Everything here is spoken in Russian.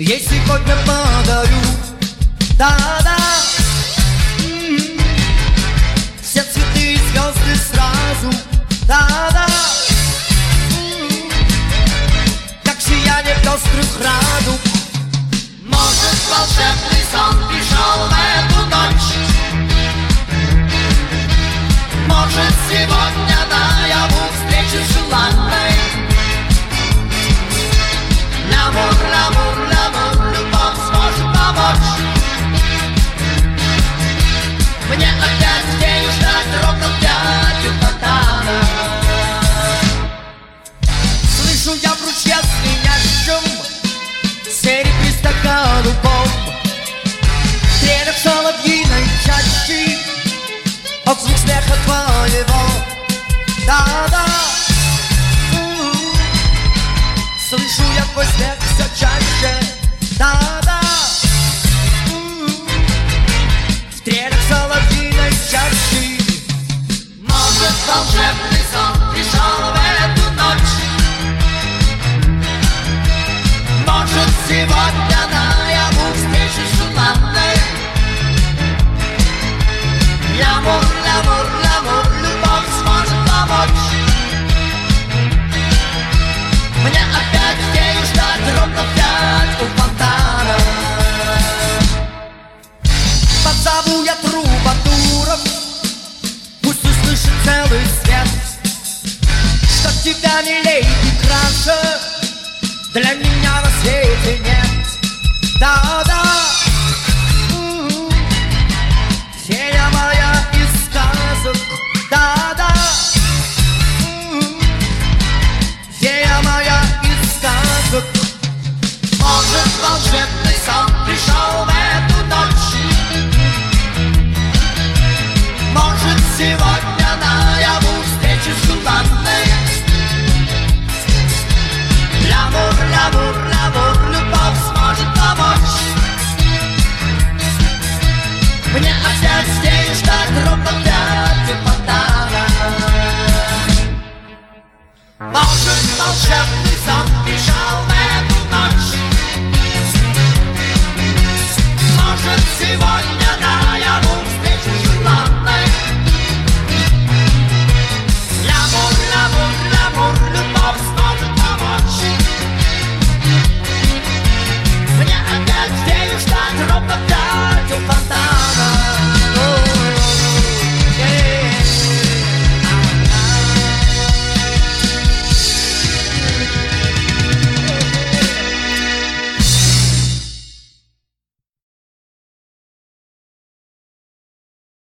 Ей сегодня подарю, да-да, все цветы и звезды сразу, да-да, как сияние пестрых радуг. Может, волшебный сон пришел в эту ночь, может, сегодня наяву встречу желанной. L'amor, l'amor, l'amor, любовь сможет помочь. Мне опять день ждать ровно в 5 у фонтана. Слышу я в ручье звенящем серебряный стакан бомб, стрелят соловьиной чащи, звук смеха твоего, да-да. Слышу я твой смех все чаще, да-да. Стрелят соловьиной чащи. Может, волшебный сон пришел в эту ночь, может, сегодня наяву встречу желанной. L'amor, l'amor, l'amor, любовь сможет помочь. Мне опять день ждать ровно в 5 у фонтана. Позову я трубадуров, пусть услышит целый свет, что тебя милей и краше для меня на свете нет. Да-да, фея моя из сказок, да-да, фея моя из сказок. Может, волшебный сон пришел в эту ночь, может, сегодня